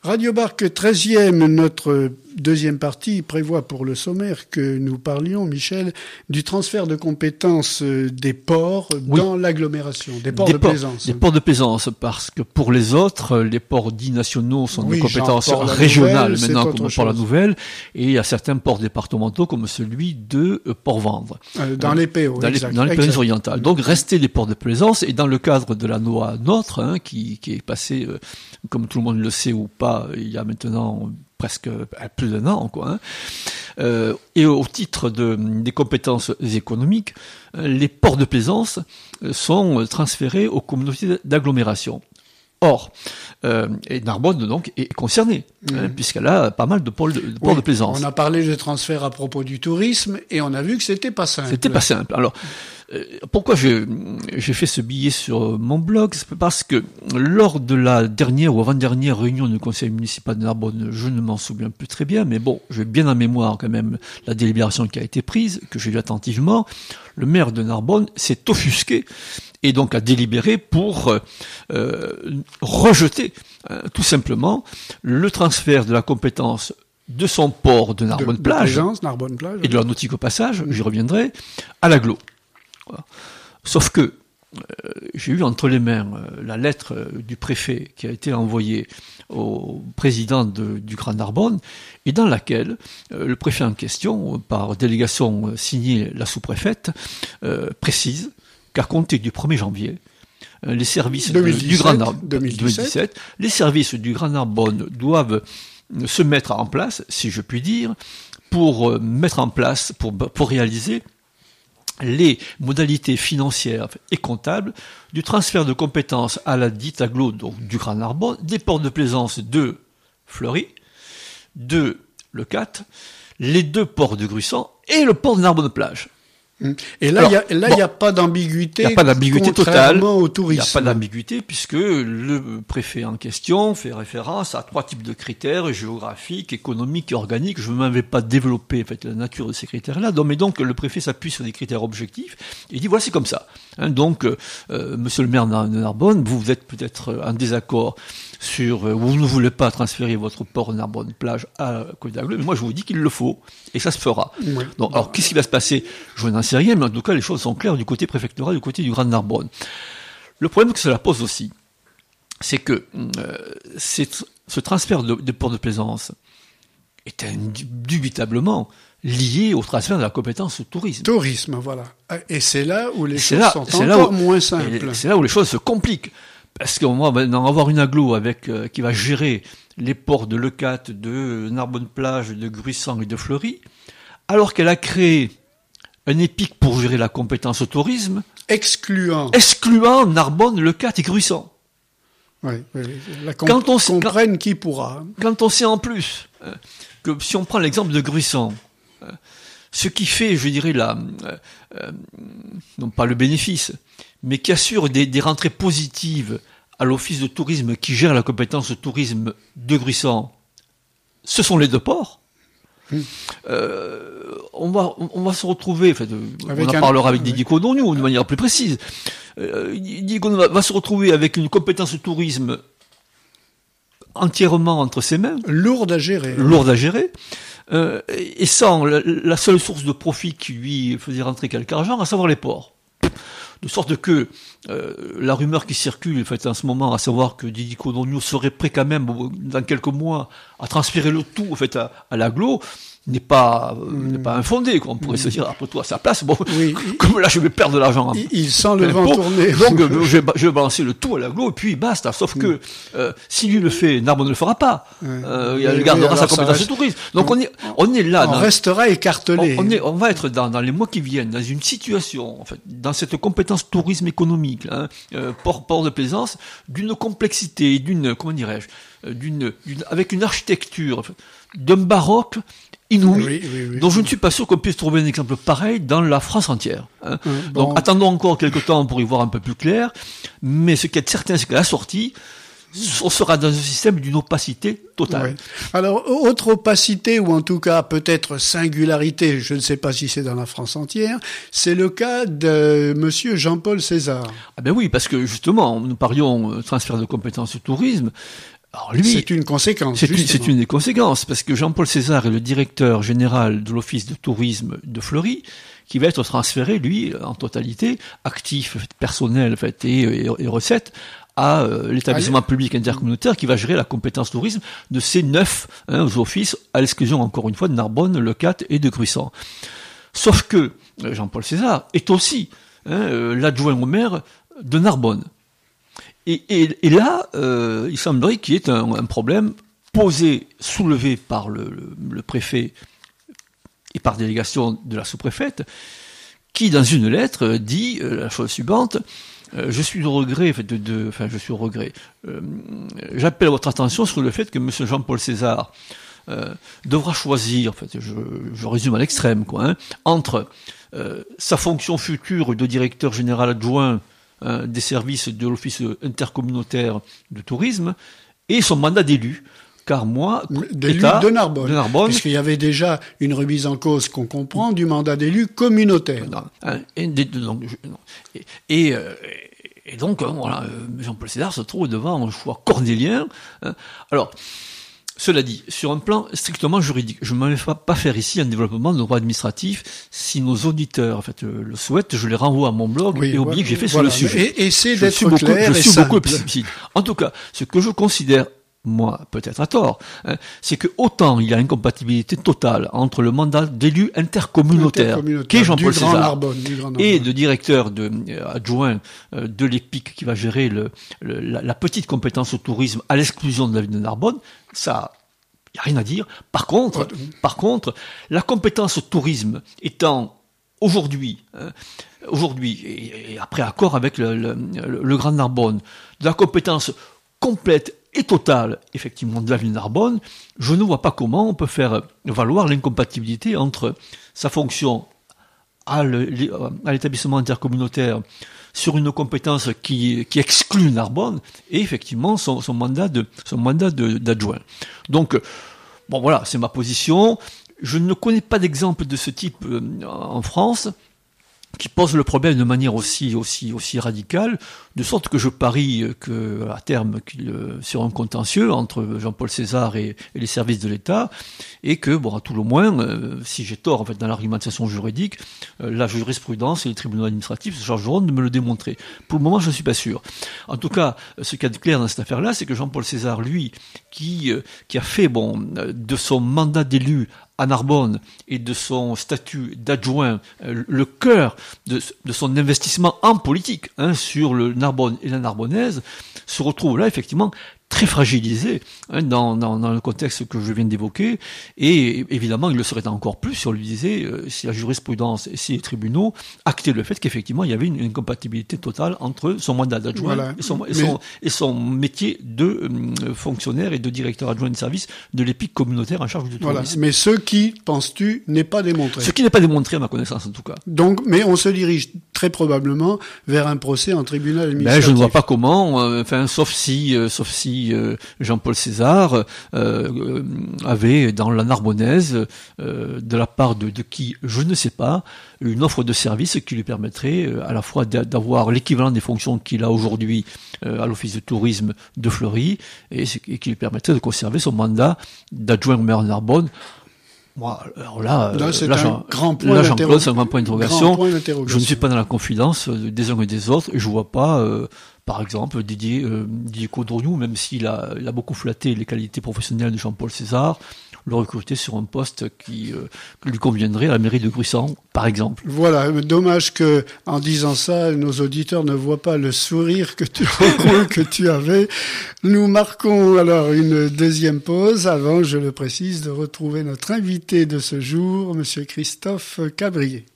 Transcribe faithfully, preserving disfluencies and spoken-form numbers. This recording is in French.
Radio Barque treizième, notre deuxième partie prévoit pour le sommaire que nous parlions, Michel, du transfert de compétences des ports oui. dans l'agglomération, des ports des de ports, plaisance. Des ports de plaisance, parce que pour les autres, les ports dits nationaux sont oui, de compétences régionales, maintenant comme pour la Nouvelle, et il y a certains ports départementaux comme celui de Port-Vendre. Euh, dans euh, les P O, dans exact, les, dans les exact. Pyrénées-Orientales. Donc rester des ports de plaisance, et dans le cadre de la loi NOTRe, hein, qui, qui est passée, euh, comme tout le monde le sait ou pas, il y a maintenant presque plus d'un an, quoi. Hein. Euh, et au titre de, des compétences économiques, les ports de plaisance sont transférés aux communautés d'agglomération. Or, euh, et Narbonne donc est concernée, mmh. hein, puisqu'elle a pas mal de ports de, de, ports oui, de plaisance. On a parlé de transfert à propos du tourisme et on a vu que c'était pas simple. C'était pas simple. Alors, euh, pourquoi j'ai, j'ai fait ce billet sur mon blog? C'est parce que lors de la dernière ou avant-dernière réunion du conseil municipal de Narbonne, je ne m'en souviens plus très bien, mais bon, j'ai bien en mémoire quand même la délibération qui a été prise, que j'ai lu attentivement. Le maire de Narbonne s'est offusqué et donc a délibéré pour euh, rejeter euh, tout simplement le transfert de la compétence de son port de Narbonne-Plage, Narbonne-Plage et de la nautique au passage, j'y reviendrai, à l'agglo. Voilà. Sauf que euh, j'ai eu entre les mains euh, la lettre euh, du préfet qui a été envoyée au président de, du Grand Narbonne, et dans laquelle euh, le préfet en question, par délégation euh, signée la sous-préfète, euh, précise qu'à compter du premier janvier, euh, les services deux mille dix-sept, du Grand Narbonne, deux mille dix-sept, les services du Grand Narbonne doivent se mettre en place, si je puis dire, pour euh, mettre en place, pour, pour réaliser les modalités financières et comptables du transfert de compétences à la dite agglo, donc du Grand Narbonne, des ports de plaisance de Fleury, de Le Cat, les deux ports de Gruissan et le port de Narbonne-Plage. Et là, il n'y a, là, bon, y a pas d'ambiguïté. Il n'y a pas d'ambiguïté totale. Au tourisme. Il n'y a pas d'ambiguïté puisque le préfet en question fait référence à trois types de critères géographiques, économiques et organiques. Je ne m'avais pas développé en fait, la nature de ces critères-là. Donc, mais donc, le préfet s'appuie sur des critères objectifs et il dit voilà, c'est comme ça. Hein, donc, euh, monsieur le maire de Narbonne, vous, vous êtes peut-être en désaccord sur, euh, vous ne voulez pas transférer votre port Narbonne-Plage à Côte d'Aglo, mais moi je vous dis qu'il le faut, et ça se fera. Oui. Donc, alors qu'est-ce qui va se passer? Je n'en sais rien, mais en tout cas les choses sont claires du côté préfectoral, du côté du Grand Narbonne. Le problème que cela pose aussi, c'est que euh, c'est, ce transfert de, de port de plaisance est indubitablement lié au transfert de la compétence au tourisme. Tourisme, voilà. Et c'est là où les c'est choses là, sont c'est encore là où, moins simples. C'est là où les choses se compliquent. Parce qu'on va maintenant avoir une agglo avec, euh, qui va gérer les ports de Le Cat, de Narbonne-Plage, de Gruissan et de Fleury, alors qu'elle a créé un EPIC pour gérer la compétence au tourisme, excluant, excluant Narbonne, Le Cat et Gruissan. Oui, oui, la comp- quand on sait, comprenne quand, qui pourra. Quand on sait en plus euh, que si on prend l'exemple de Gruissan, euh, ce qui fait, je dirais, la, euh, euh, non pas le bénéfice, mais qui assure des, des rentrées positives à l'office de tourisme qui gère la compétence de tourisme de Gruissan, ce sont les deux ports. Mmh. Euh, on va, on va se retrouver, en fait, on en parlera un... avec Didier Codognou de manière plus précise. Euh, Didier Codognou va, va se retrouver avec une compétence de tourisme entièrement entre ses mains. Lourde à gérer. Lourde à gérer. Euh, et sans la, la seule source de profit qui lui faisait rentrer quelque argent, à savoir les ports. De sorte que euh, la rumeur qui circule en, fait, en ce moment, à savoir que Didier Codognou serait prêt quand même, dans quelques mois, à transférer le tout en fait, à, à l'agglo, n'est pas, mmh. n'est pas infondé. Quoi. On pourrait mmh. se dire, après toi, à sa place, bon, oui, comme là, je vais perdre de l'argent. Il, il sent le vent tourner. Donc, je, je vais balancer le tout à l'agglo, et puis basta. Sauf mmh. que, euh, si lui le fait, Narbonne ne le fera pas. Mmh. Euh, il oui, gardera oui, sa compétence de tourisme. Donc, on est, on est là. On dans, restera écartelé. On, on, est, on va être dans, dans les mois qui viennent, dans une situation, en fait, dans cette compétence tourisme économique, hein, euh, port, port de plaisance, d'une complexité, d'une, comment dirais-je, d'une, d'une, avec une architecture, en fait, d'un baroque inouï, oui, oui, oui, dont je ne suis pas sûr qu'on puisse trouver un exemple pareil dans la France entière. Hein. Hum, bon. Donc attendons encore quelques temps pour y voir un peu plus clair, mais ce qui est certain, c'est qu'à la sortie, on sera dans un système d'une opacité totale. Oui. Alors, autre opacité, ou en tout cas peut-être singularité, je ne sais pas si c'est dans la France entière, c'est le cas de monsieur Jean-Paul César. Ah ben oui, parce que justement, nous parlions transfert de compétences au tourisme. Alors lui, c'est une conséquence. C'est une, c'est une des conséquences, parce que Jean-Paul César est le directeur général de l'Office de tourisme de Fleury, qui va être transféré, lui, en totalité, actif, personnel, en fait, et, et, et recettes, à euh, l'établissement Allez. public intercommunautaire qui va gérer la compétence tourisme de ces neuf hein, offices, à l'exclusion, encore une fois, de Narbonne, Leucate et de Gruissan. Sauf que Jean-Paul César est aussi hein, euh, l'adjoint au maire de Narbonne. Et, et, et là, euh, il semblerait qu'il y ait un, un problème posé, soulevé par le, le, le préfet et par délégation de la sous-préfète, qui, dans une lettre, dit euh, la chose suivante. Euh, je suis au regret, de, de, enfin, je suis au regret. Euh, j'appelle votre attention sur le fait que M. Jean-Paul César euh, devra choisir, en fait, je, je résume à l'extrême, quoi, hein, entre euh, sa fonction future de directeur général adjoint des services de l'office intercommunautaire de tourisme et son mandat d'élu. Car moi, d'élu État, de Narbonne, de Narbonne, puisqu'il y avait déjà une remise en cause qu'on comprend du mandat d'élu communautaire. Non, hein, et, donc, je, non. et, et, euh, et donc, hein, voilà, Jean-Paul César se trouve devant un choix cornélien. Hein. Alors, cela dit, sur un plan strictement juridique, je ne vais pas faire ici un développement de droit administratif. Si nos auditeurs en fait, le souhaitent, je les renvoie à mon blog oui, et au billet voilà, que j'ai fait voilà. sur le sujet. Et essaie d'être beaucoup, clair je et suis simple. beaucoup explicite. En tout cas, ce que je considère, moi, peut-être à tort, hein, c'est que autant il y a incompatibilité totale entre le mandat d'élu intercommunautaire, qu'est Jean-Paul César, Narbonne, et de directeur de, euh, adjoint euh, de l'E P I C qui va gérer le, le, la, la petite compétence au tourisme à l'exclusion de la ville de Narbonne, ça... Il n'y a rien à dire. Par contre, ouais. par contre, la compétence au tourisme étant aujourd'hui, hein, aujourd'hui, et, et après accord avec le, le, le Grand Narbonne, de la compétence complète et totale, effectivement, de la ville de Narbonne, je ne vois pas comment on peut faire valoir l'incompatibilité entre sa fonction à, le, à l'établissement intercommunautaire sur une compétence qui, qui exclut Narbonne et effectivement son, son mandat de son mandat de, d'adjoint. Donc bon voilà, c'est ma position. Je ne connais pas d'exemple de ce type euh, en France qui pose le problème de manière aussi aussi aussi radicale, de sorte que je parie que à terme qu'il euh, sur un contentieux entre Jean-Paul César et, et les services de l'État, et que bon à tout le moins, euh, si j'ai tort en fait dans l'argumentation juridique, euh, la jurisprudence et les tribunaux administratifs se chargeront de me le démontrer. Pour le moment, je ne suis pas sûr. En tout cas, ce qu'il y a de clair dans cette affaire-là, c'est que Jean-Paul César, lui, qui euh, qui a fait bon de son mandat d'élu à Narbonne et de son statut d'adjoint euh, le cœur de, de son investissement en politique hein, sur le Narbonne et la Narbonnaise, se retrouve là effectivement très fragilisé hein, dans, dans, dans le contexte que je viens d'évoquer, et évidemment il le serait encore plus si on lui disait, euh, si la jurisprudence et si les tribunaux actaient le fait qu'effectivement il y avait une incompatibilité totale entre son mandat d'adjoint voilà. et, son, et, son, et son métier de euh, fonctionnaire et de directeur adjoint de service de l'E P I C communautaire en charge du tourisme. Voilà. Mais ce qui, penses-tu, n'est pas démontré. Ce qui n'est pas démontré à ma connaissance en tout cas. Donc, mais on se dirige très probablement vers un procès en tribunal administratif. Ben, je ne vois pas comment, euh, enfin, sauf si, euh, sauf si euh, Jean-Paul César euh, euh, avait dans la Narbonnaise, euh, de la part de, de qui, je ne sais pas, une offre de service qui lui permettrait euh, à la fois d'avoir l'équivalent des fonctions qu'il a aujourd'hui euh, à l'office de tourisme de Fleury, et, et qui lui permettrait de conserver son mandat d'adjoint au maire de Narbonne. Moi, alors là, là c'est là, un grand point là, Jean-Claude, c'est un grand point d'interrogation. Point Je ne suis pas dans la confidence des uns et des autres, et je vois pas, euh, par exemple, Didier, euh, Didier Caudroniou, même s'il a, il a beaucoup flatté les qualités professionnelles de Jean-Paul César, le recruter sur un poste qui euh, lui conviendrait à la mairie de Gruissan, par exemple. Voilà, dommage que, en disant ça, nos auditeurs ne voient pas le sourire que tu, que tu avais. Nous marquons alors une deuxième pause avant, je le précise, de retrouver notre invité de ce jour, Monsieur Christophe Cabrier.